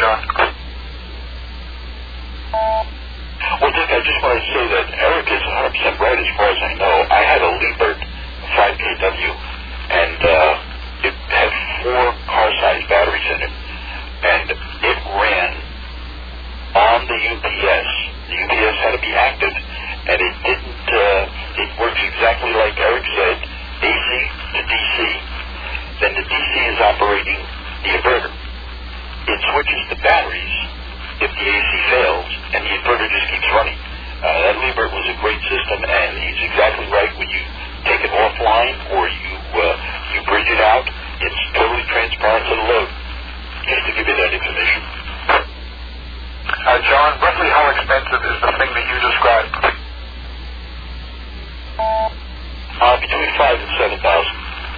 John. Well, Dick, I just want to say that Eric is 100% right as far as I know. I had a Liebert 5KW, and it had 4 car-sized batteries in it, and it ran on the UPS. The UPS had to be active, and it didn't, it works exactly like Eric said, AC to DC. Then the DC is operating the inverter. It switches to batteries if the AC fails, and the inverter just keeps running. That Liebert was a great system, and he's exactly right. When you take it offline or you bridge it out, it's totally transparent to the load. Just to give you that information. John, roughly how expensive is the thing that you described? Between $5,000 and $7,000.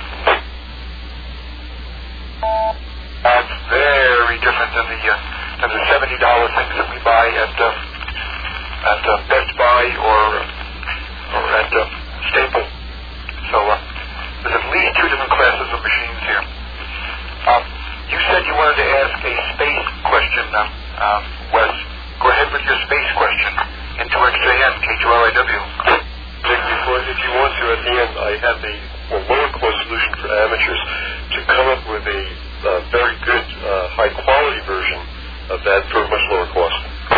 That's very different than the $70 things that we buy at Best Buy or at Staples. So there's at least 2 different classes of machines here. You said you wanted to ask a space question, Wes. Go ahead with your space question into XJN, K2LIW. Dick, if you want to, at the end, I have a lower cost solution for amateurs to come up with a very good, high quality version of that for a much lower cost.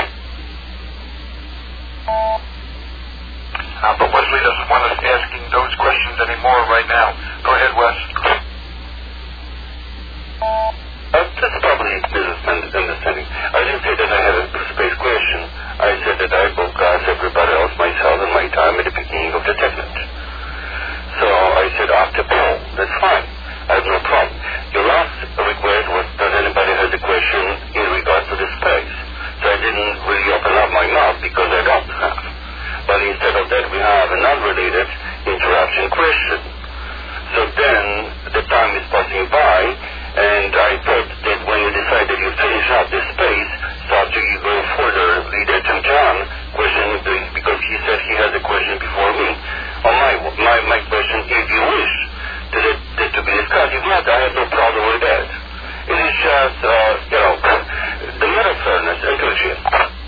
But Wesley doesn't want us asking those questions anymore right now. Go ahead, Wes. That's probably a business understanding. I didn't say that I had a space question. I said that I broadcast everybody else, myself, and my time at the beginning of the TechNet. So I said after Paul, that's fine. I have no problem. Your last request was that anybody has a question in regards to the space. So I didn't really open up my mouth because I don't have. But instead of that, we have an unrelated interaction question. So then the time is passing by, and I thought that when you decide that you finish up the space, so after you go further, lead it to John, question, because he said he has a question before me. On my question, if you wish to be discussed, if not, I have no problem with that. It is just, the matter of fairness and courtesy.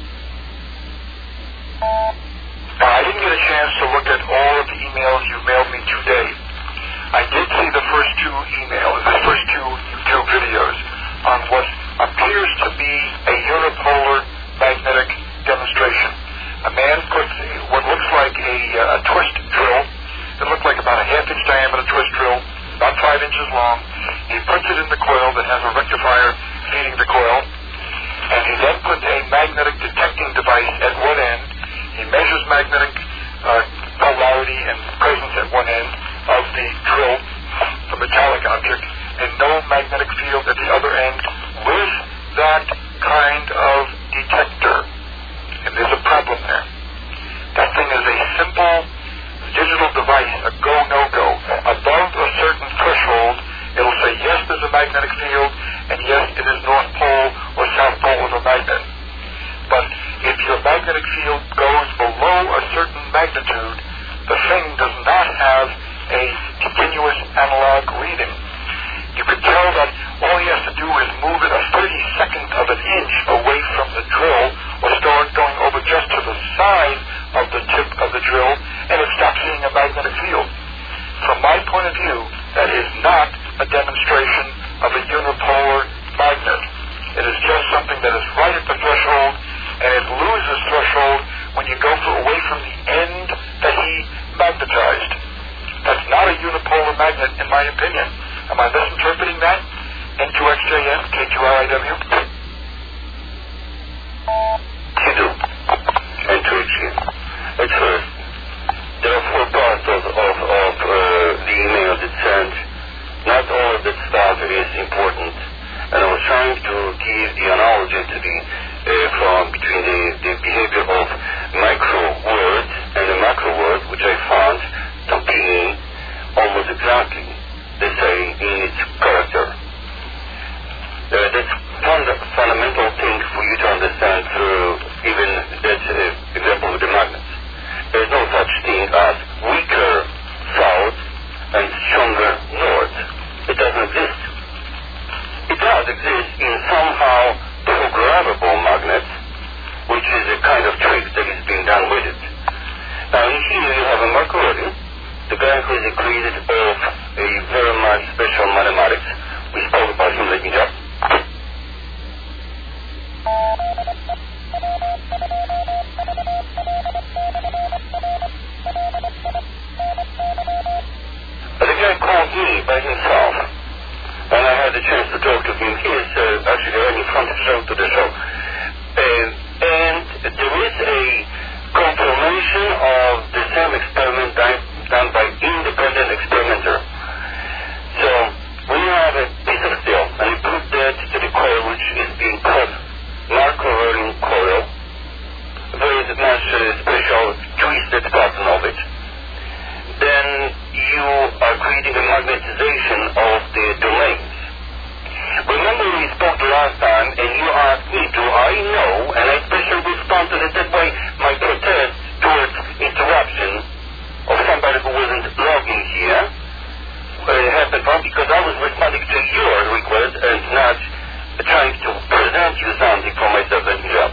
I didn't get a chance to look at all of the emails you mailed me today. I did see the first 2 emails, the first 2 YouTube videos on what appears to be a unipolar magnetic demonstration. A man puts what looks like a twist drill. It looked like about a half-inch diameter twist drill, about 5 inches long. He puts it in the coil that has a rectifier feeding the coil, and he then puts a magnetic detecting device at one end. He measures magnetic polarity and presence at one end of the drill, the metallic object, and no magnetic field at the other end with that kind of detector. And there's a problem there. That thing is a simple digital device, a go, no-go. Above a certain threshold, it'll say yes, there's a magnetic field, and yes, it is North Pole or South Pole of a magnet. But if your magnetic field goes below a certain magnitude, the thing does not have a continuous analog reading. You could tell that all he has to do is move it a 32nd of an inch away from the drill, or start going over just to the side of the tip of the drill, and it stops seeing a magnetic field. From my point of view, that is not a demonstration of a unipolar magnet. It is just something that is right at the threshold, and it loses threshold when you go away from the end that he magnetized. That's not a unipolar magnet, in my opinion. Am I misinterpreting that? N2XJN, K2LIW? You do. N2XJN. At first, there are 4 parts of the email that sent. Not all of that stuff is important. And I was trying to give the analogy to between the behavior of micro words and the macro word, which I found to be almost exactly the same in its character. That's fundamental thing for you to understand through even that example with the magnets. There's no such thing as weaker south and stronger north. It doesn't exist. It does exist in somehow two created of a very much special mathematics. We spoke about him later job. The guy called me by himself, and I had a chance to talk to him. He is actually running front show to the show. And there is a confirmation of the same experiment done by independent experimenter. So when you have a piece of steel and you put that to the coil, which is being called macro-rolling coil, very much special twisted pattern of it, then you are creating a magnetization of the domains. Remember we spoke last time and you asked me, do I know, and I especially respond to it that way, my protest towards interruption of somebody who wasn't logging here happened because I was responding to your request and not trying to present you something for myself and job.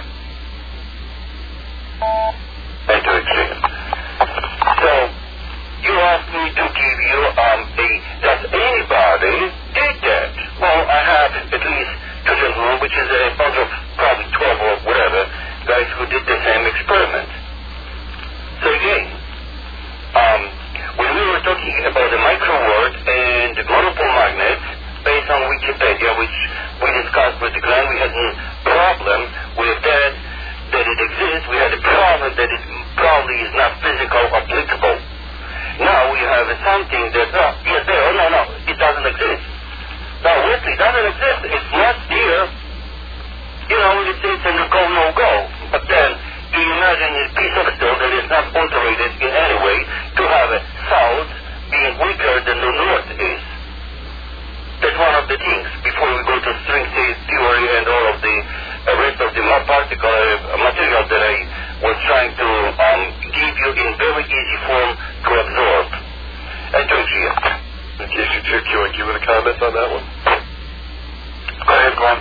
And to exchange. So, you asked me to give you does anybody did that? Well, I have at least two gentlemen, which is a bunch of probably 12 or whatever, guys who did the same experiment. So again, when we were talking about the microword and the monopole magnet, based on Wikipedia, which we discussed with the Glenn, we had no problem with that it exists. We had a problem that it probably is not physical applicable. Now we have something that, no, it doesn't exist. Now, Wesley, it doesn't exist. It's not there. You know, it's a no-go. But then, do you imagine a piece of steel that is not alterated in any way to have a south being weaker than the north is? That's one of the things before we go to string theory and all of the rest of the particle material that I was trying to give you in very easy form to absorb and to achieve. In case you took you, give it a comment on that one. Go ahead, Glenn.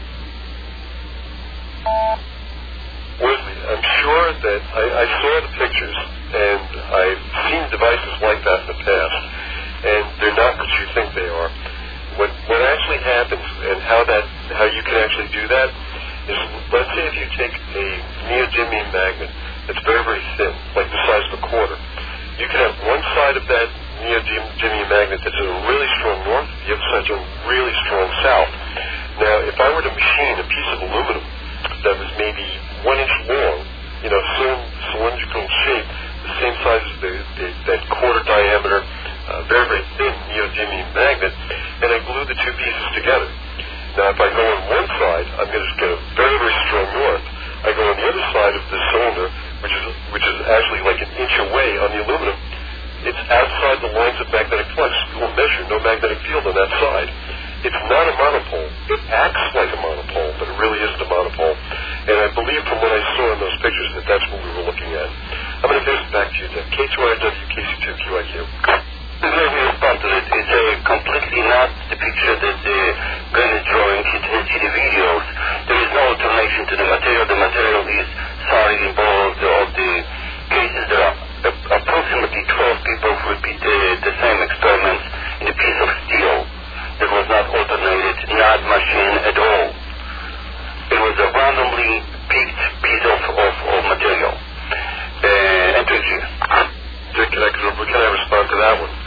Wesley, I'm sure that I saw the pictures, and I've seen devices like that in the past, and they're not what you think they are. What actually happens, and how you can actually do that, is let's say if you take a neodymium magnet that's very, very thin, like the size of a quarter, you can have one side of that neodymium magnet that's a really strong north, the other side's a really strong south. Now, if I were to machine a piece of aluminum that was maybe 1 inch long, cylindrical shape, the same size as that quarter diameter, very, very thin neodymium magnet, and I glue the two pieces together. Now, if I go on one side, I'm going to get a very, very strong north. I go on the other side of the cylinder, which is actually like an inch away on the aluminum. It's outside the lines of magnetic flux. You will measure no magnetic field on that side. It's not a monopole. It acts like a monopole, but it really isn't a monopole. And I believe from what I saw in those pictures that that's what we were looking at. I'm going to pass it back to you, then. K2RW, KC2QIQ. Let me respond to it. It's completely not the picture that Glenn is drawing. He didn't see the videos. There is no alternation to the material. The material is solid in both of the cases. There are approximately 12 people who repeated the same experiments in a piece of steel that was not alternated, not machined at all. It was a randomly picked piece of material. And to achieve. Can I respond to that one?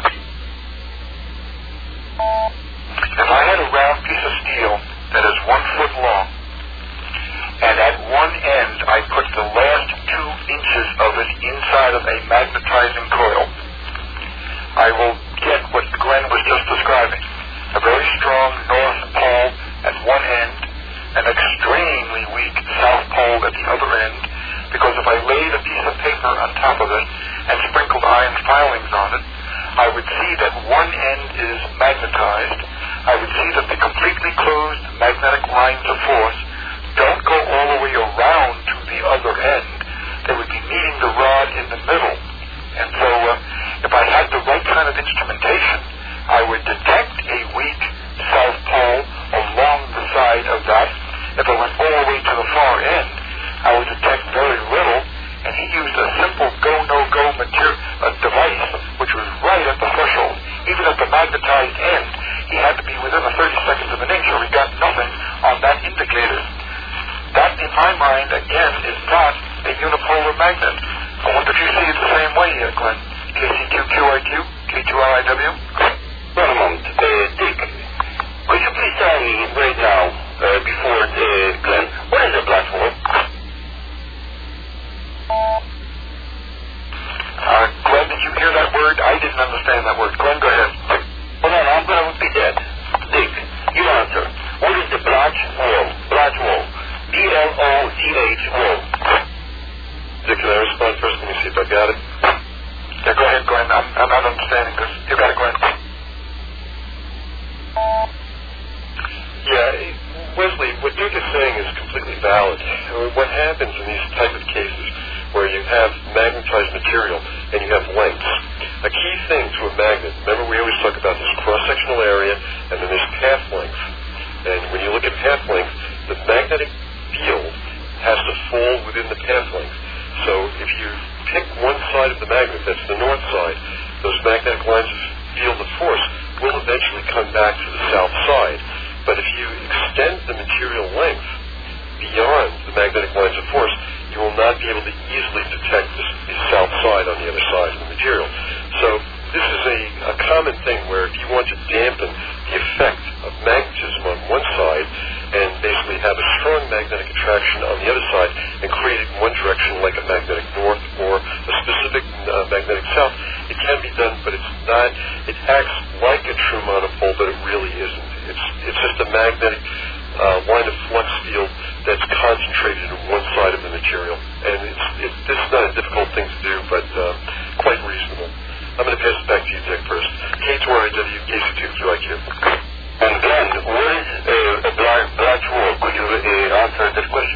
If I had a round piece of steel that is 1 foot long, and at one end I put the last 2 inches of it inside of a magnetizing coil, I will get what Glenn was just describing. A very strong north pole at one end, an extremely weak south pole at the other end, because if I laid a piece of paper on top of it and sprinkled iron filings on it, I would see that one end is magnetized. I would see that the completely closed magnetic lines of force don't go all the way around to the other end. They would be meeting the rod in the middle. And so if I had the right kind of instrumentation, I would detect a weak south pole along the side of that. If I went all the way to the far end, I would detect very little. And he used a simple go-no-go device, which was right magnet. I wonder if you see it the same way, Glenn. KCQQIQ, K2LIW. Wait a moment. Dick, could you please tell me right now, before Glenn, what is a black hole? Glenn, did you hear that word? I didn't understand that word. Glenn, go ahead. Hold on, I'm going to repeat that. Dick, you answer. What is the black hole? Black hole. B-L-O-C-H hole. Dick, can I respond first? Let me see if I got it. Yeah, go ahead, Glenn. I'm not understanding this. You got it, Glenn. Yeah, Wesley, what Dick is saying is completely valid. What happens in these type of cases where you have magnetized material and you have lengths, a key thing to a magnet, remember we always talk about this cross-sectional area and then there's path length. And when you look at path length, the magnetic field has to fall within the path length. So if you pick one side of the magnet, that's the north side, those magnetic lines of field of force will eventually come back to the south side. But if you extend the material length beyond the magnetic lines of force, you will not be able to easily detect the south side on the other side of the material. So this is a common thing where if you want to dampen the effect of magnetism on one side and basically have a strong magnetic attraction on the other side and create it in one direction like a magnetic north or a specific magnetic south, it can be done, but it's not, it acts like a true monopole, but it really isn't. It's just a magnetic line of flux field that's concentrated in one side of the material. And this is not a difficult thing to do, but quite reasonable. I'm going to pass it back to you, Dick, first. K2RIW, KC2QIQ. And Glenn, what is a black hole? Could you answer that question?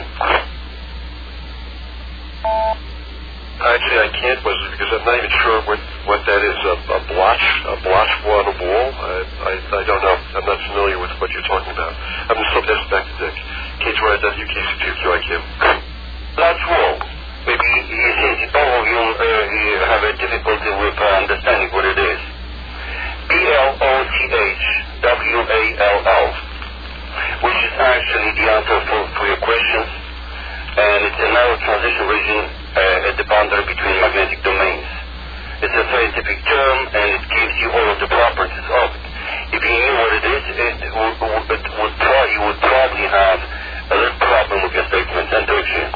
Actually, I can't, Wesley, because I'm not even sure what that is. A blotch on a wall? I don't know. I'm not familiar with what you're talking about. I'm going to still pass it back to Dick. K2RIW, KC2QIQ. Black hole. Maybe since all of you have a difficulty with understanding what it is. B-L-O-C-H-W-A-L-L, which is actually the answer for your questions, and it's a narrow transition region at the boundary between magnetic domains. It's a scientific term, and it gives you all of the properties of it. If you knew what it is, you would probably have a little problem with your statements and direction.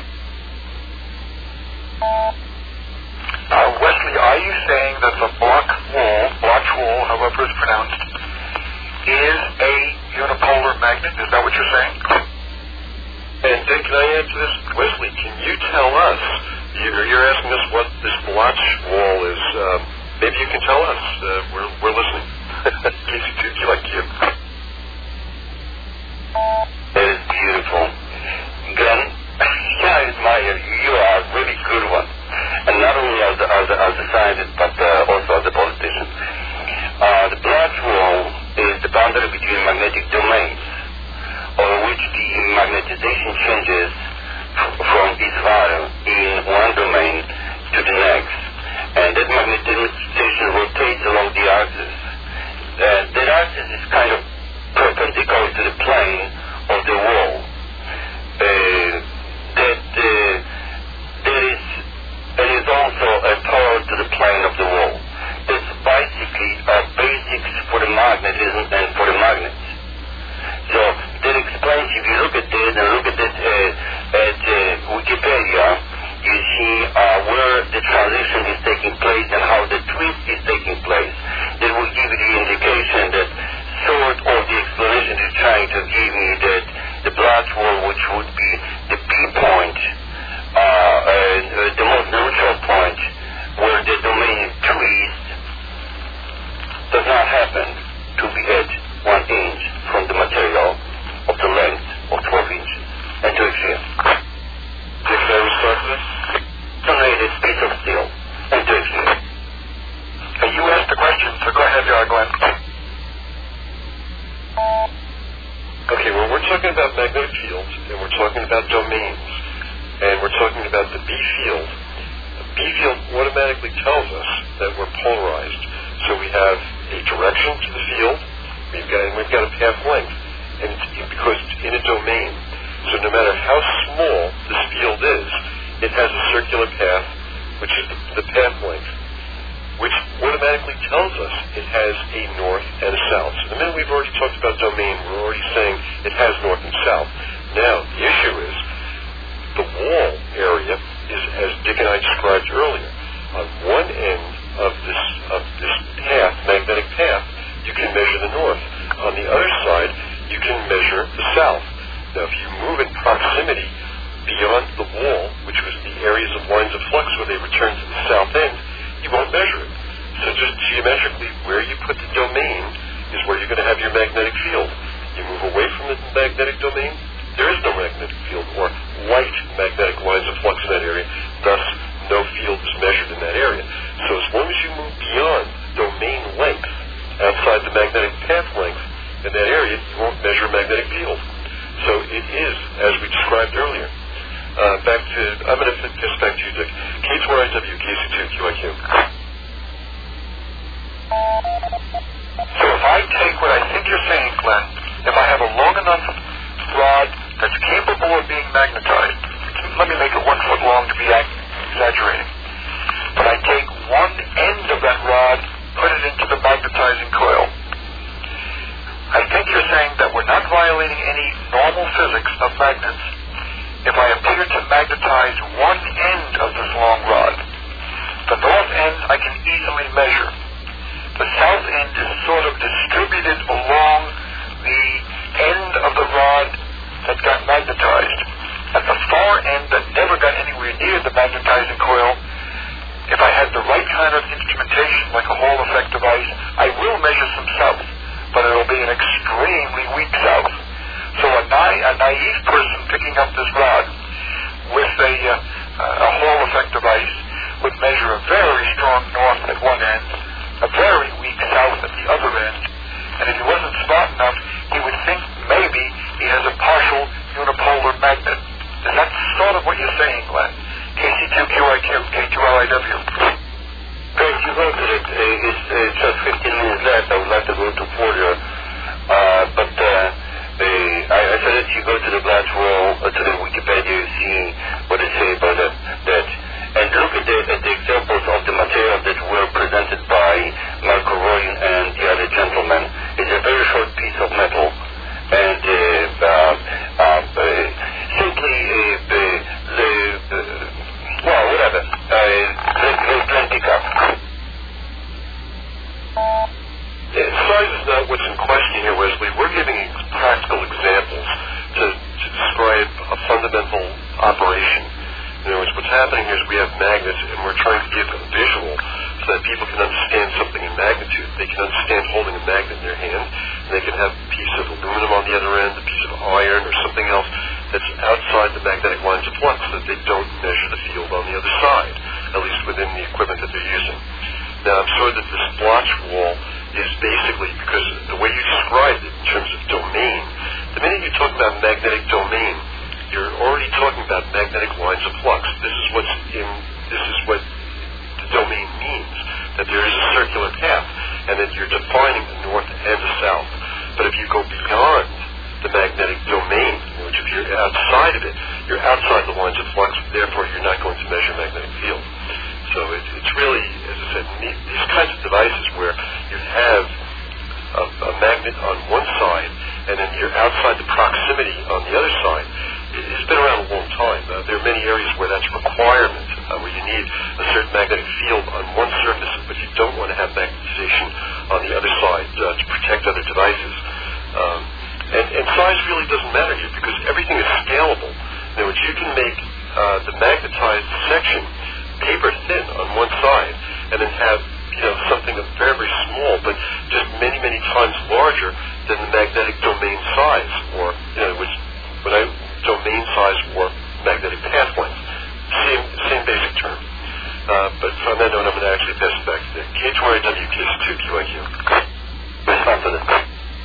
Wesley, are you saying that the black hole, however it's pronounced, is a unipolar magnet? Is that what you're saying? And Dick, can I answer this? Wesley, can you tell us, you're asking us what this blotch wall is, maybe you can tell us. We're listening. KC2QIQ. That is beautiful. Glenn, I admire you. You are a really good one. And not only as a scientist, but also as a politician. The black hole is the boundary between magnetic domains, over which the magnetization changes from its value in one domain to the next. And that magnetization rotates along the axis. That axis is kind of perpendicular to the plane of the wall. There is also a parallel to the plane of the wall. That's basically basics for the magnetism and for the magnets. So that explains, if you look at this and look at it at Wikipedia, you see where the transition is taking place and how the twist is taking place. That will give you the indication that sort of the explanation is trying to give me that the black hole, which would be the P point, the most neutral point, where the domain is twist, does not happen to be at 1 inch from the material of the length of 12 inches. And to explain. Dick, can I respond to this? Donated piece of steel. And to explain. You asked the question, so go ahead, Glenn. Okay, well, we're talking about magnetic fields, and we're talking about domains, and we're talking about the B field. The B field automatically tells us that we're polarized. So we have a direction to the field, we've got a path length, and because it's in a domain. So no matter how small this field is, it has a circular path, which is the path length, which automatically tells us it has a north and a south. So the minute we've already talked about domain, we're already saying it has north and south. Now, the issue is the wall area is, as Dick and I described earlier, on one end of this path, magnetic path, you can measure the north. On the other side, you can measure the south. Now, if you move in proximity beyond the wall, which was the areas of lines of flux where they return to the south end, you won't measure it. So just geometrically, where you put the domain is where you're going to have your magnetic field. You move away from the magnetic domain, there is no magnetic field or light magnetic lines of flux in that area, thus no field is measured in that area. So as long as you move beyond domain length, outside the magnetic path length in that area, you won't measure a magnetic field. So it is, as we described earlier. I'm going to pass back to you, Dick. K2RIW, KC2QIQ. So if I take what I think you're saying, Glenn, if I have a long enough rod that's capable of being magnetized, let me make it 1 foot long to be exaggerating, but I take one end of that rod, put it into the magnetizing coil. I think you're saying that we're not violating any normal physics of magnets if I appear to magnetize one end of this long rod. The north end I can easily measure. The south end is sort of distributed along the end of the rod that got magnetized. At the far end that never got anywhere near the magnetizing coil, if I had the right kind of instrumentation, like a Hall effect device, I will measure some south, but it'll be an extremely weak south. So a naive person picking up this rod with a Hall effect device would measure a very strong north at one end, a very weak south at the other end, and if he wasn't smart enough, he would think maybe he has a partial unipolar magnet. Is that sort of what you're saying, Glenn? KC2QIQ, K2LIW. Great, you go to it. It's just 15 minutes left. I would like to go to Porter. But I suggest you go to the Black Wall, to the Wikipedia, see what they say about that. And look at the examples of the material that were presented by Marco Roy and the other gentleman. It's a very short piece of metal. And simply, well, whatever. Let's pick up. Size is not what's in question here, Wesley. We're giving practical examples to describe a fundamental operation. In other words, what's happening here is we have magnets, and we're trying to give a visual so that people can understand something in magnitude. They can understand holding a magnet in their hand, and they can have a piece of aluminum on the other end, a piece of iron, or something else that's outside the magnetic lines of flux, so that they don't measure the field on the other side, at least within the equipment that they're using. Now, I'm sure that this blotch wall is basically, because the way you described it in terms of domain, the minute you talk about magnetic domain, you're already talking about magnetic lines of flux. This is what the domain means, that there is a circular path, and that you're defining the north and the south. But if you go beyond the magnetic domain, which if you're outside of it, you're outside the lines of flux, therefore you're not going to measure magnetic field. So it's really, as I said, these kinds of devices where you have a magnet on one side and then you're outside the proximity on the other side, it's been around a long time. There are many areas where that's a requirement, where you need a certain magnetic field on one surface, but you don't want to have magnetization on the other side to protect other devices. And size really doesn't matter here because everything is scalable. In other words, you can make the magnetized section paper thin on one side and then have something very, very small, but just many, many times larger than the magnetic domain size, or domain size or magnetic path length. Same basic term. But on that note, I'm going to actually pass it back to Dick. K2RIW, KC2QIQ. Respond to this.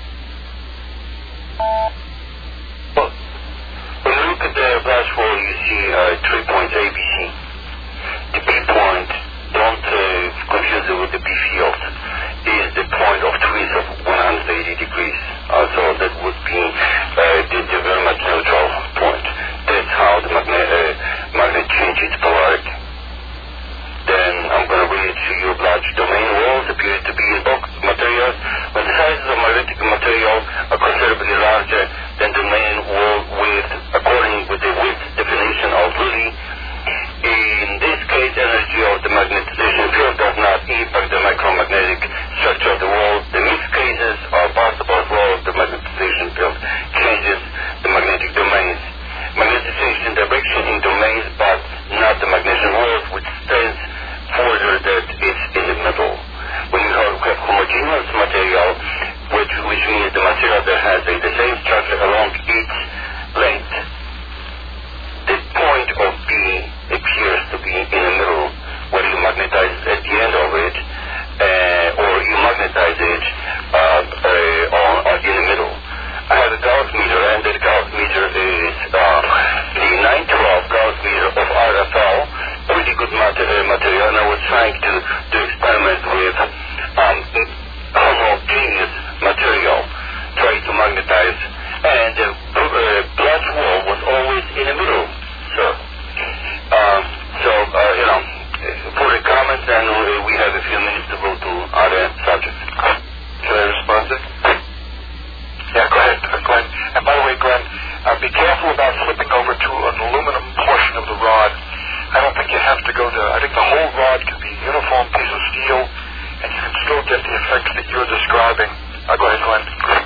Well, when you look at the blast wall, you see 3 points ABC. The B point, don't confuse it with the B field, is the point of twist of 180 degrees. So that would be the very much neutral point. That's how the magnet changes its in domains, but not the magnetic world, which stands further that it's in the middle. When you have homogeneous material, which means the material that has the same structure along each length, the point of B appears to be in the middle, whether you magnetize at the end of it, or you magnetize it in the middle. I have a Gauss meter, and that Gauss meter is the 912 Gauss meter of RFL, pretty good material, and I was trying to experiment with homogeneous material, trying to magnetize, and the black wall was always in the middle, sir. For the comments, and we have a few minutes to go to other subjects. Can I respond to it? Yeah, go ahead, Glenn. And by the way, Glenn, be careful about flipping over to an aluminum portion of the rod. I don't think you have to go to, I think the whole rod can be a uniform piece of steel, and you can still get the effects that you're describing. Go ahead, Glenn.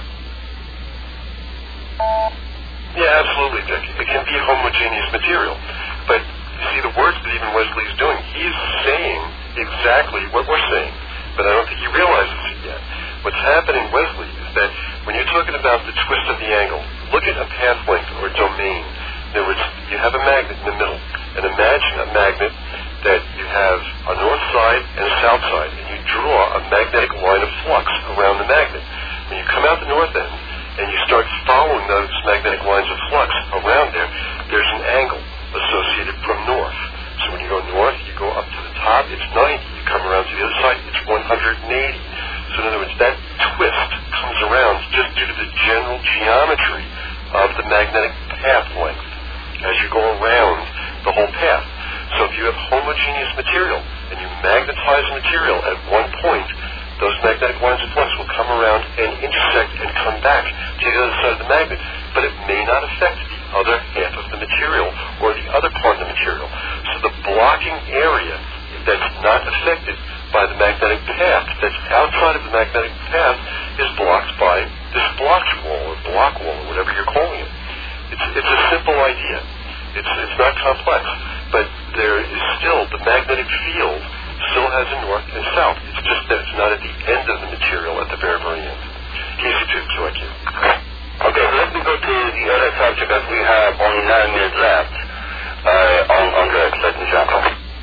Yeah, absolutely, Dick. It can be a homogeneous material. But you see the words that even Wesley is doing, he's saying exactly what we're saying, but I don't think he realizes it yet. What's happening, Wesley, is that when you're talking about the twist of the angle, look at a path length or a domain. In other words, you have a magnet in the middle, and imagine a magnet that you have a north side and a south side, and you draw a magnetic line of flux around the magnet. When you come out the north end and you start following those magnetic lines of flux around there, there's an angle associated from north. So when you go north, you go up to the top, it's 90. You come around to the other side, it's 180. So in other words, that twist comes around just due to the general geometry of the magnetic path length as you go around the whole path. So if you have homogeneous material and you magnetize material at one point, those magnetic lines of flux will come around and intersect and come back to the other side of the magnet, but it may not affect the other half of the material or the other part of the material. So the blocking area that's not affected by the magnetic path, that's outside of the magnetic path, is blocked by this block wall or whatever you're calling it. It's a simple idea. It's not complex, but there is still the magnetic field still has a north and south. It's just that it's not at the end of the material, at the very, very end. Casey tubes, so I can. Okay, let me go to the other subject as we have only 9 minutes left on the exciting chapter.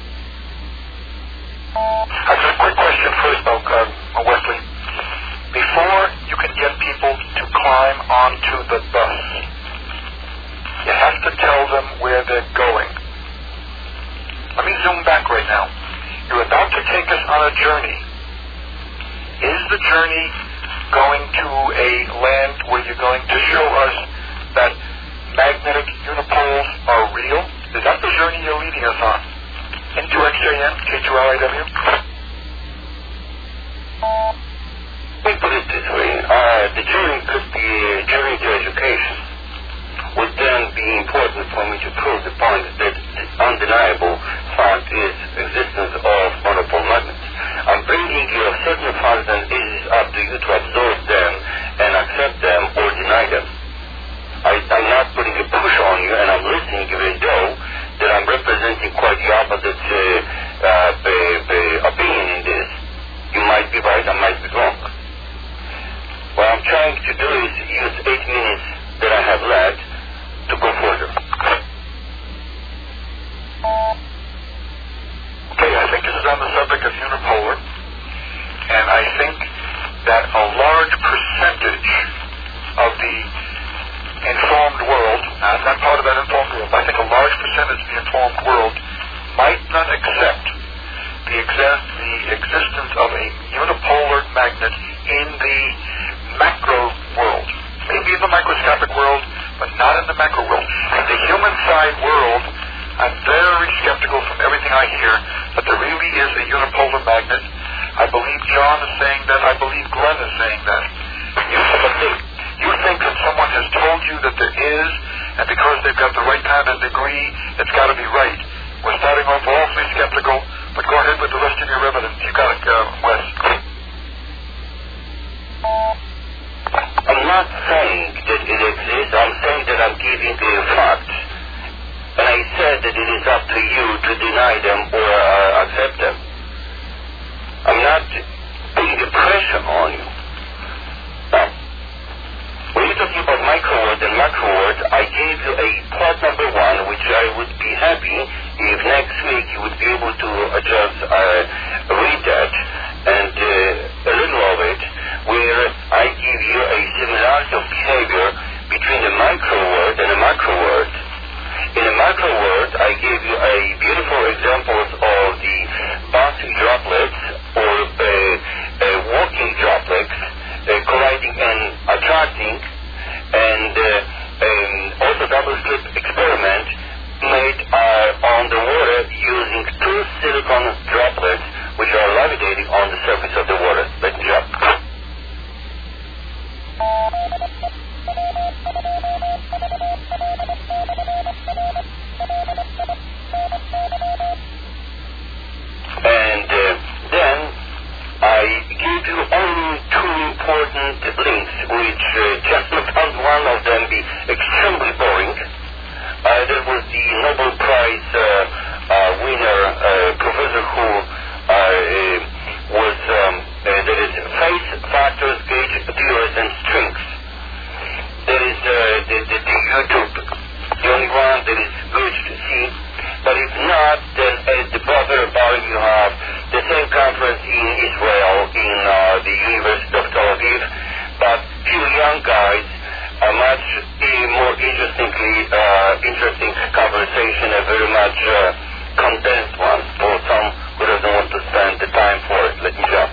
I have a quick question first, though, Wesley. Before you can get people to climb onto the bus, you have to tell them where they're going. Let me zoom back right now. You're about to take us on a journey. Is the journey going to a land where you're going to show us that magnetic unipoles are real? Is that the journey you're leading us on? Into XJN, K2LIW? Let me put it this way. The journey could be a journey to education. Would then be important for me to prove the point that the undeniable fact is existence of monopole magnets. I'm bringing you a certain fact, and it is up to you to absorb them and accept them or deny them. I'm not putting a push on you, and I'm listening even though that I'm representing quite the opposite opinion in this. You might be right, I might be wrong. What I'm trying to do is use 8 minutes that I have left to go further. Okay, I think this is on the subject of unipolar, and I think that a large percentage of the informed world, I'm not part of that informed world, but I think a large percentage of the informed world might not accept the existence of a unipolar magnet in the macro world. Maybe in the microscopic world, but not in the macro world. In the human side world, I'm very skeptical from everything I hear that there really is a unipolar magnet. I believe John is saying that. I believe Glenn is saying that. You think that someone has told you that there is, and because they've got the right kind of degree, it's got to be right. We're starting off awfully skeptical, but go ahead with the rest of your evidence. You got it, Wes. I'm not saying that it exists. I'm saying that I'm giving a fact. And I said to you to deny them or accept them. I'm not putting the pressure on you. Now, when you're talking about microword and macroword, I gave you a part number 1, which I would be happy if next week you would be able to just read that and a little of it, where I give you a similarity of behavior between a microword and a macroword. In a macroword, I gave you a beautiful examples of the bouncing droplets or walking droplets colliding and attracting, and also double slip experiment made on the water using 2 silicon droplets which are levitating on the surface of the water. Let me jump. And then I gave you only 2 important links, which just found one of them be extremely boring. That was the Nobel Prize winner, professor who was, that is phase factors, gauge theories, and strings. That is the YouTube, the only one that is good to see. But if not, then at the bottom you have the same conference in Israel, in the University of Tel Aviv, but few young guys, a much more interesting conversation, a very much condensed one for some who doesn't want to spend the time for it. Let me jump.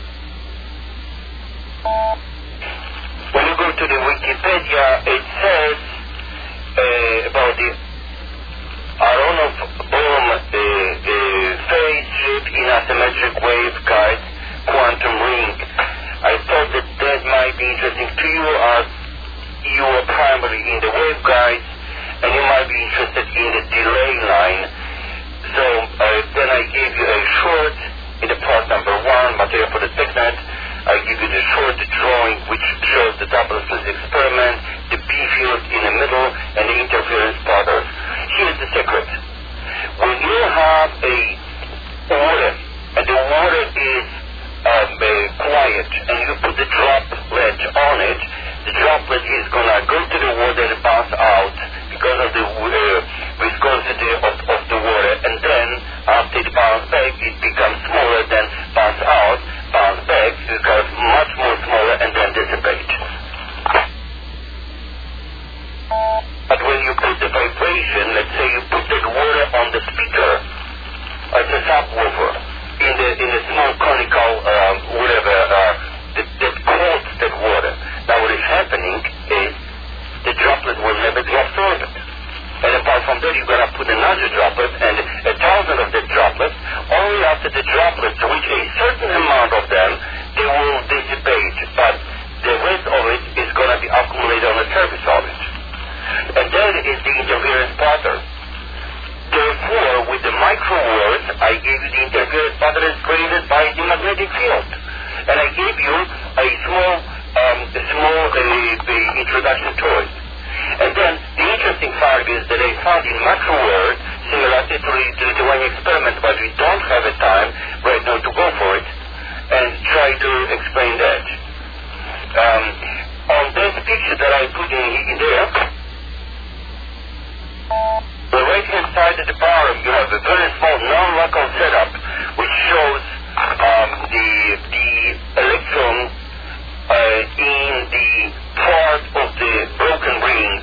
When you go to the Wikipedia, it says about the Aronoff Bohm phase shift in asymmetric waveguide quantum ring. I thought that might be interesting to you as you are primarily in the waveguides, and you might be interested in the delay line. So then I gave you a short in the part number 1, material for the TechNet. I give you the short drawing which shows the double slit experiment, the P field in the middle, and the interference patterns. Here's the secret. When you have a water, and the water is quiet, and you put the droplet on it, the droplet is going to go to the water and bounce out because of the viscosity of the water, and then after it bounces back, it becomes smaller, then bounce out, bounce back, it becomes much more smaller, and then dissipate. But when you put the vibration, let's say you put that water on the speaker, as a subwoofer, in the small conical whatever, that coats that water. Now what is happening is the droplet will never be absorbed. And apart from that, you're going to put another droplet, and 1,000 of the droplets. Only after the droplets reach a certain amount of them, they will dissipate, but the rest of it is going to be accumulated on the surface of it. And that is the interference pattern. Therefore, with the microwords, I gave you the interference pattern created by the magnetic field. And I gave you a small introduction to it. And then the interesting part is that I found in macroword similarity to the Lithuanian experiment, but we don't have a time right now to go for it and try to explain that. On this picture that I put in there, the right-hand side at the bottom, you have a very small non-local setup which shows the electron in the part of the broken ring,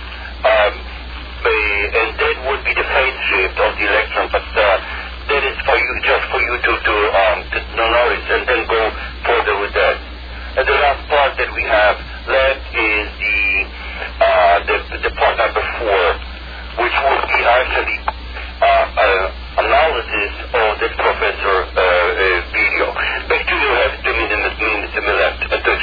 and that would be the phase shift of the electron. But that is for you, just for you to notice, and then go further with that. And the last part that we have left is the part number 4, which would be actually analysis of this professor video. Back to you, have 2 minutes left.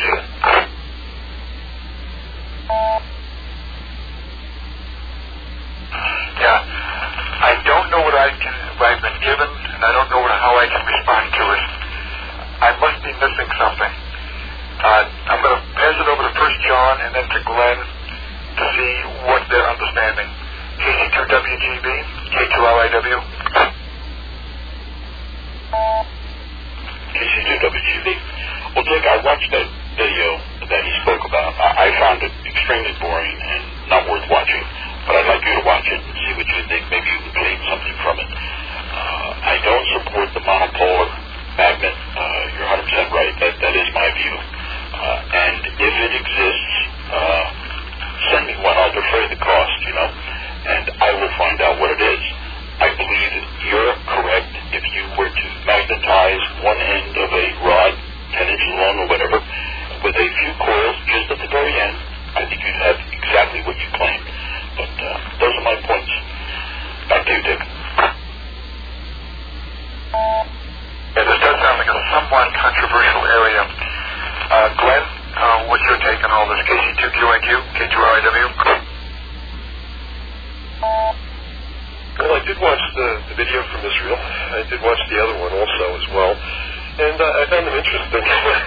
Yeah, I don't know what I've been given, and I don't know how I can respond to it. I must be missing something. I'm going to pass it over to first John and then to Glenn to see what they're understanding. KC2WGB, K2LA. KQIW. KC2WGB. Well, Dick, I watched that video that he spoke about. I found it extremely boring and not worth watching, but I'd like you to watch it and see what you think. Maybe you can glean something from it. I don't support the monopolar magnet. You're 100% right. That is my view. And if it exists, send me one. I'll defray the cost, and I will find out what it is. I believe you're correct. If you were to magnetize one end of a rod, 10 inches long or whatever, with a few coils just at the very end, I think you'd have exactly what you claim. But those are my points. Back to you, Dick. Yeah, this does sound like a somewhat controversial area. Glenn, what's your take on all this? KC2QIQ, K2RIW? Well, I did watch the video from Israel. I did watch the other one also as well. And I found them interesting.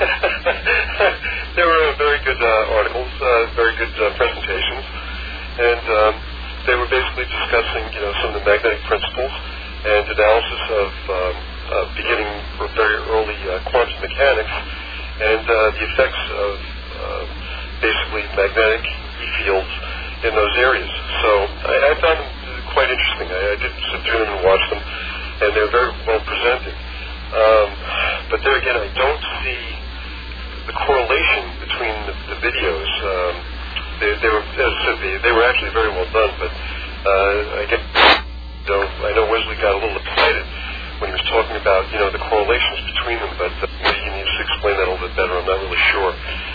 They were very good articles, very good presentations. And they were basically discussing, some of the magnetic principles and analysis of beginning very early quantum mechanics and the effects of basically magnetic E-fields in those areas. So I found them quite interesting. I did sit through them and watch them, and they're very well presented. But there again, I don't see the correlation between the videos. They were, as I said, they were actually very well done. But I know Wesley got a little excited when he was talking about the correlations between them. But maybe he needs to explain that a little bit better. I'm not really sure.